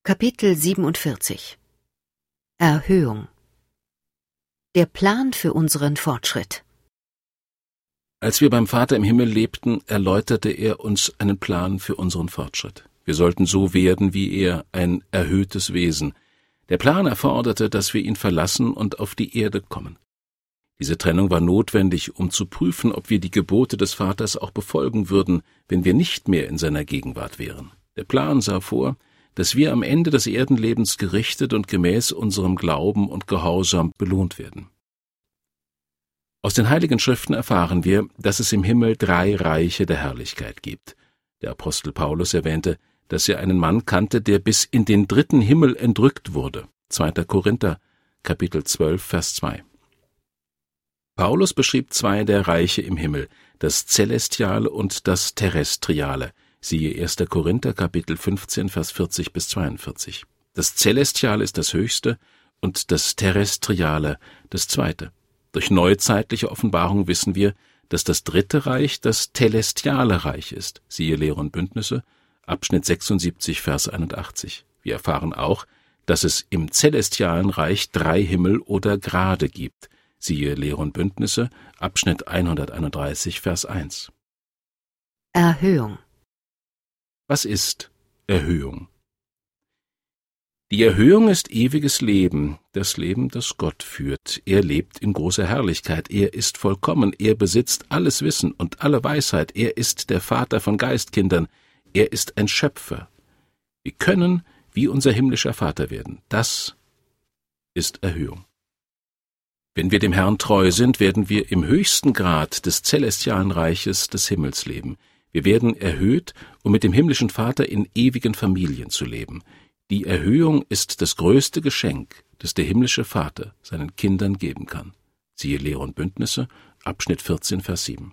Kapitel 47 Erhöhung. Der Plan für unseren Fortschritt. Als wir beim Vater im Himmel lebten, erläuterte er uns einen Plan für unseren Fortschritt. Wir sollten so werden wie er, ein erhöhtes Wesen. Der Plan erforderte, dass wir ihn verlassen und auf die Erde kommen. Diese Trennung war notwendig, um zu prüfen, ob wir die Gebote des Vaters auch befolgen würden, wenn wir nicht mehr in seiner Gegenwart wären. Der Plan sah vor, dass wir am Ende des Erdenlebens gerichtet und gemäß unserem Glauben und Gehorsam belohnt werden. Aus den Heiligen Schriften erfahren wir, dass es im Himmel 3 Reiche der Herrlichkeit gibt. Der Apostel Paulus erwähnte, dass er einen Mann kannte, der bis in den 3. Himmel entrückt wurde. 2. Korinther, Kapitel 12, Vers 2. Paulus beschrieb 2 der Reiche im Himmel, das Celestiale und das Terrestriale. Siehe 1. Korinther, Kapitel 15, Vers 40 bis 42. Das Celestiale ist das Höchste und das Terrestriale das Zweite. Durch neuzeitliche Offenbarung wissen wir, dass das 3. Reich das telestiale Reich ist. Siehe Lehre und Bündnisse, Abschnitt 76, Vers 81. Wir erfahren auch, dass es im celestialen Reich 3 Himmel oder Grade gibt. Siehe Lehre und Bündnisse, Abschnitt 131, Vers 1. Erhöhung. Was ist Erhöhung? Die Erhöhung ist ewiges Leben, das Leben, das Gott führt. Er lebt in großer Herrlichkeit, er ist vollkommen, er besitzt alles Wissen und alle Weisheit, er ist der Vater von Geistkindern, er ist ein Schöpfer. Wir können wie unser himmlischer Vater werden, das ist Erhöhung. Wenn wir dem Herrn treu sind, werden wir im höchsten Grad des celestialen Reiches des Himmels leben. Wir werden erhöht, um mit dem himmlischen Vater in ewigen Familien zu leben. Die Erhöhung ist das größte Geschenk, das der himmlische Vater seinen Kindern geben kann. Siehe Lehre und Bündnisse, Abschnitt 14, Vers 7.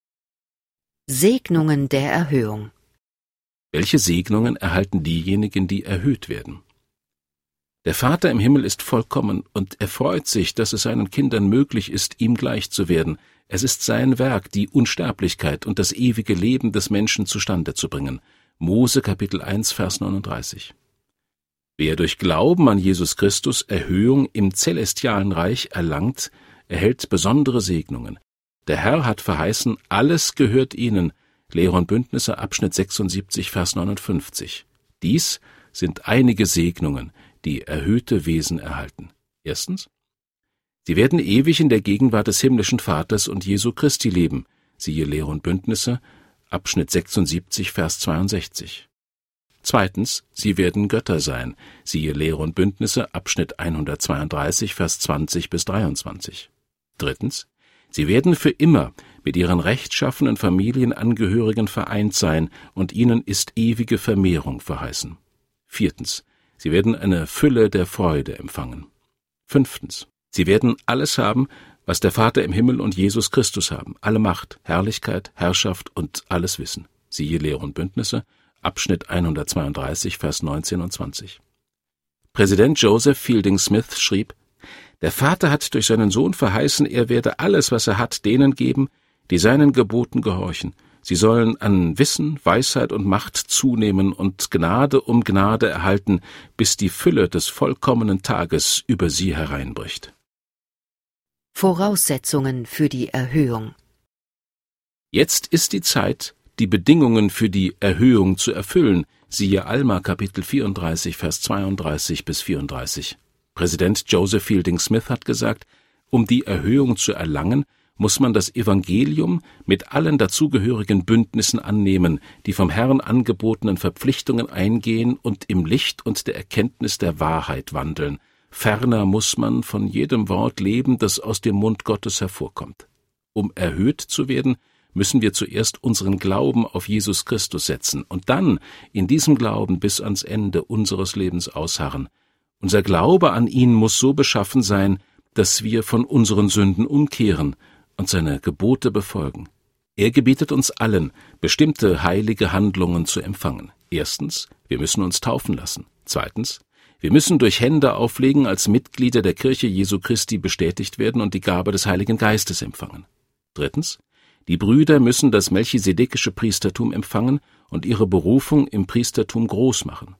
Segnungen der Erhöhung. Welche Segnungen erhalten diejenigen, die erhöht werden? Der Vater im Himmel ist vollkommen und er freut sich, dass es seinen Kindern möglich ist, ihm gleich zu werden. Es ist sein Werk, die Unsterblichkeit und das ewige Leben des Menschen zustande zu bringen. Mose Kapitel 1, Vers 39. Wer durch Glauben an Jesus Christus Erhöhung im celestialen Reich erlangt, erhält besondere Segnungen. Der Herr hat verheißen, alles gehört ihnen. Lehre und Bündnisse, Abschnitt 76, Vers 59. Dies sind einige Segnungen, die erhöhte Wesen erhalten. Erstens: Sie werden ewig in der Gegenwart des himmlischen Vaters und Jesu Christi leben. Siehe Lehre und Bündnisse, Abschnitt 76, Vers 62. Zweitens: Sie werden Götter sein. Siehe Lehre und Bündnisse, Abschnitt 132, Vers 20 bis 23. Drittens: Sie werden für immer mit ihren rechtschaffenen Familienangehörigen vereint sein und ihnen ist ewige Vermehrung verheißen. Viertens: Sie werden eine Fülle der Freude empfangen. Fünftens: Sie werden alles haben, was der Vater im Himmel und Jesus Christus haben, alle Macht, Herrlichkeit, Herrschaft und alles Wissen. Siehe Lehre und Bündnisse, Abschnitt 132, Vers 19 und 20. Präsident Joseph Fielding Smith schrieb: Der Vater hat durch seinen Sohn verheißen, er werde alles, was er hat, denen geben, die seinen Geboten gehorchen. Sie sollen an Wissen, Weisheit und Macht zunehmen und Gnade um Gnade erhalten, bis die Fülle des vollkommenen Tages über sie hereinbricht. Voraussetzungen für die Erhöhung. Jetzt ist die Zeit, die Bedingungen für die Erhöhung zu erfüllen. Siehe Alma Kapitel 34, Vers 32 bis 34. Präsident Joseph Fielding Smith hat gesagt, um die Erhöhung zu erlangen, muss man das Evangelium mit allen dazugehörigen Bündnissen annehmen, die vom Herrn angebotenen Verpflichtungen eingehen und im Licht und der Erkenntnis der Wahrheit wandeln. Ferner muss man von jedem Wort leben, das aus dem Mund Gottes hervorkommt. Um erhöht zu werden, müssen wir zuerst unseren Glauben auf Jesus Christus setzen und dann in diesem Glauben bis ans Ende unseres Lebens ausharren. Unser Glaube an ihn muss so beschaffen sein, dass wir von unseren Sünden umkehren und seine Gebote befolgen. Er gebietet uns allen, bestimmte heilige Handlungen zu empfangen. Erstens: Wir müssen uns taufen lassen. Zweitens: Wir müssen durch Hände auflegen als Mitglieder der Kirche Jesu Christi bestätigt werden und die Gabe des Heiligen Geistes empfangen. Drittens: Die Brüder müssen das melchisedekische Priestertum empfangen und ihre Berufung im Priestertum groß machen.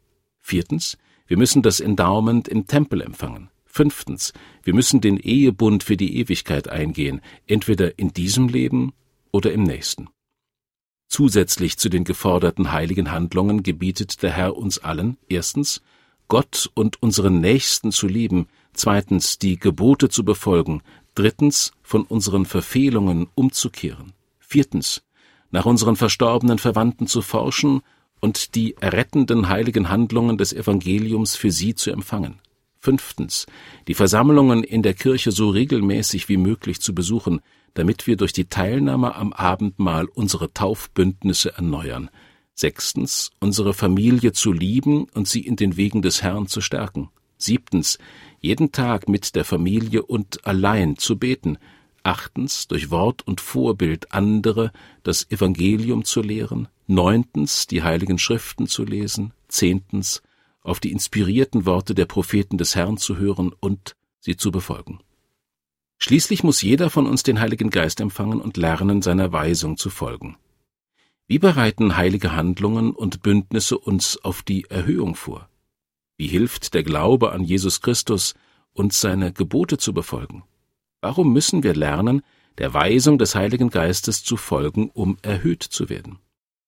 Viertens, wir müssen das Endowment im Tempel empfangen. Fünftens, wir müssen den Ehebund für die Ewigkeit eingehen, entweder in diesem Leben oder im nächsten. Zusätzlich zu den geforderten heiligen Handlungen gebietet der Herr uns allen, erstens, Gott und unseren Nächsten zu lieben, zweitens, die Gebote zu befolgen, drittens, von unseren Verfehlungen umzukehren, viertens, nach unseren verstorbenen Verwandten zu forschen und die errettenden heiligen Handlungen des Evangeliums für sie zu empfangen, fünftens, die Versammlungen in der Kirche so regelmäßig wie möglich zu besuchen, damit wir durch die Teilnahme am Abendmahl unsere Taufbündnisse erneuern, sechstens, unsere Familie zu lieben und sie in den Wegen des Herrn zu stärken, siebtens, jeden Tag mit der Familie und allein zu beten, achtens, durch Wort und Vorbild andere das Evangelium zu lehren, neuntens, die heiligen Schriften zu lesen, zehntens, auf die inspirierten Worte der Propheten des Herrn zu hören und sie zu befolgen. Schließlich muss jeder von uns den Heiligen Geist empfangen und lernen, seiner Weisung zu folgen. Wie bereiten heilige Handlungen und Bündnisse uns auf die Erhöhung vor? Wie hilft der Glaube an Jesus Christus, uns seine Gebote zu befolgen? Warum müssen wir lernen, der Weisung des Heiligen Geistes zu folgen, um erhöht zu werden?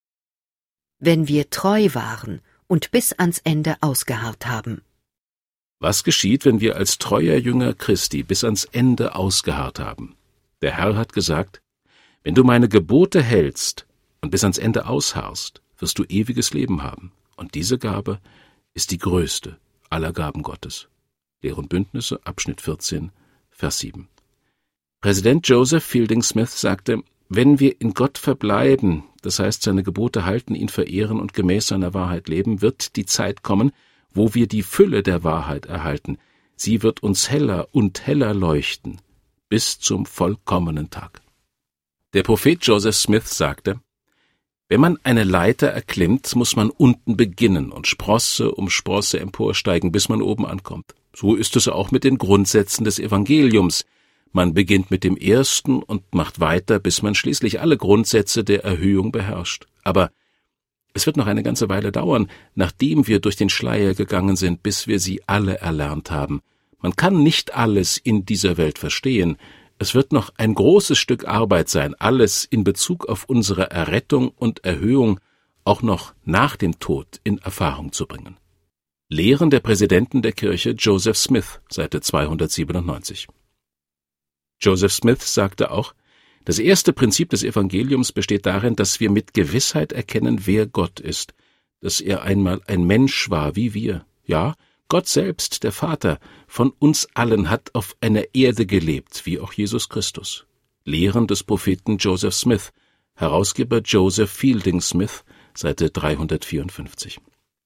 Wenn wir treu waren und bis ans Ende ausgeharrt haben. Was geschieht, wenn wir als treuer Jünger Christi bis ans Ende ausgeharrt haben? Der Herr hat gesagt, wenn du meine Gebote hältst und bis ans Ende ausharrst, wirst du ewiges Leben haben. Und diese Gabe ist die größte aller Gaben Gottes. Lehr und Bündnisse, Abschnitt 14, Vers 7. Präsident Joseph Fielding Smith sagte, wenn wir in Gott verbleiben, das heißt seine Gebote halten, ihn verehren und gemäß seiner Wahrheit leben, wird die Zeit kommen, wo wir die Fülle der Wahrheit erhalten. Sie wird uns heller und heller leuchten, bis zum vollkommenen Tag. Der Prophet Joseph Smith sagte, wenn man eine Leiter erklimmt, muss man unten beginnen und Sprosse um Sprosse emporsteigen, bis man oben ankommt. So ist es auch mit den Grundsätzen des Evangeliums. Man beginnt mit dem ersten und macht weiter, bis man schließlich alle Grundsätze der Erhöhung beherrscht. Aber es wird noch eine ganze Weile dauern, nachdem wir durch den Schleier gegangen sind, bis wir sie alle erlernt haben. Man kann nicht alles in dieser Welt verstehen. Es wird noch ein großes Stück Arbeit sein, alles in Bezug auf unsere Errettung und Erhöhung auch noch nach dem Tod in Erfahrung zu bringen. Lehren der Präsidenten der Kirche Joseph Smith, Seite 297. Joseph Smith sagte auch, das erste Prinzip des Evangeliums besteht darin, dass wir mit Gewissheit erkennen, wer Gott ist, dass er einmal ein Mensch war wie wir. Ja, Gott selbst, der Vater, von uns allen hat auf einer Erde gelebt, wie auch Jesus Christus. Lehren des Propheten Joseph Smith, Herausgeber Joseph Fielding Smith, Seite 354.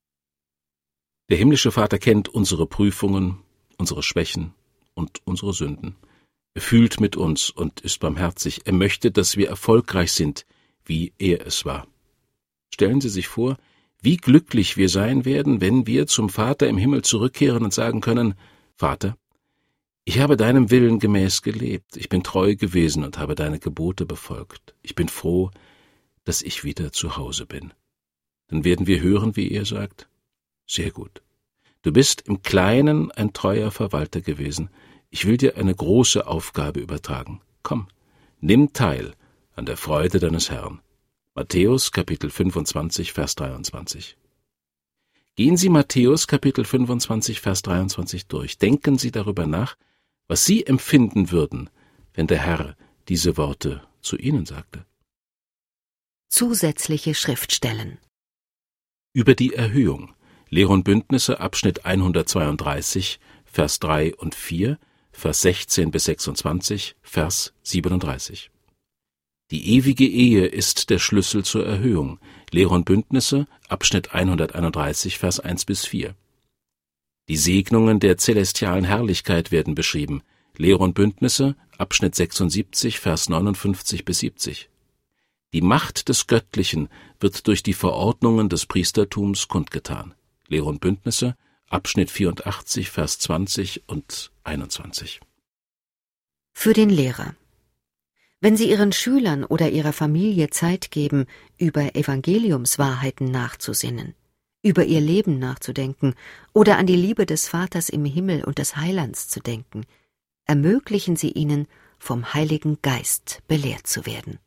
Der himmlische Vater kennt unsere Prüfungen, unsere Schwächen und unsere Sünden. Er fühlt mit uns und ist barmherzig. Er möchte, dass wir erfolgreich sind, wie er es war. Stellen Sie sich vor, wie glücklich wir sein werden, wenn wir zum Vater im Himmel zurückkehren und sagen können, Vater, ich habe deinem Willen gemäß gelebt, ich bin treu gewesen und habe deine Gebote befolgt. Ich bin froh, dass ich wieder zu Hause bin. Dann werden wir hören, wie er sagt, sehr gut. Du bist im Kleinen ein treuer Verwalter gewesen. Ich will dir eine große Aufgabe übertragen. Komm, nimm teil an der Freude deines Herrn. Matthäus, Kapitel 25, Vers 23. Gehen Sie Matthäus, Kapitel 25, Vers 23 durch. Denken Sie darüber nach, was Sie empfinden würden, wenn der Herr diese Worte zu Ihnen sagte. Zusätzliche Schriftstellen. Über die Erhöhung. Lehre und Bündnisse, Abschnitt 132, Vers 3 und 4, Vers 16 bis 26, Vers 37. Die ewige Ehe ist der Schlüssel zur Erhöhung. Lehre und Bündnisse, Abschnitt 131, Vers 1 bis 4. Die Segnungen der celestialen Herrlichkeit werden beschrieben. Lehre und Bündnisse, Abschnitt 76, Vers 59 bis 70. Die Macht des Göttlichen wird durch die Verordnungen des Priestertums kundgetan. Lehre und Bündnisse, Abschnitt 84, Vers 20 und 21. Für den Lehrer. Wenn Sie Ihren Schülern oder Ihrer Familie Zeit geben, über Evangeliumswahrheiten nachzusinnen, über ihr Leben nachzudenken oder an die Liebe des Vaters im Himmel und des Heilands zu denken. Ermöglichen Sie ihnen, vom Heiligen Geist belehrt zu werden.